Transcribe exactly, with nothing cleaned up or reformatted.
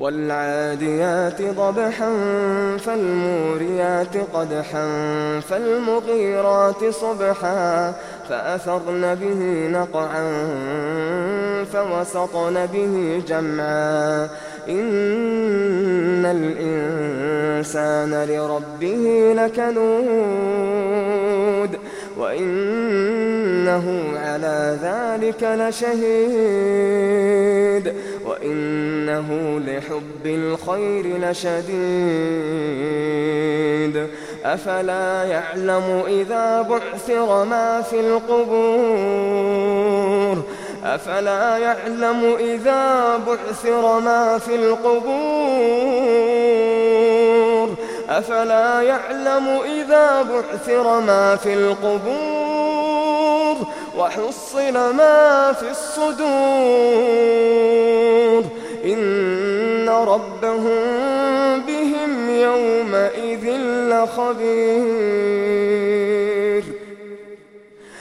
والعاديات ضبحا فالموريات قدحا فالمغيرات صبحا فأثرن به نقعا فوسطن به جمعا إن الإنسان لربه لكنود وإنه على ذلك لشهيد وإنه لحب الخير لشديد أفلا يعلم إذا بعثر ما في القبور أفلا يعلم إذا بعثر ما في القبور أفلا يعلم إذا بعثر ما في القبور وحصل ما في الصدور إن ربهم بهم يومئذ لخبير.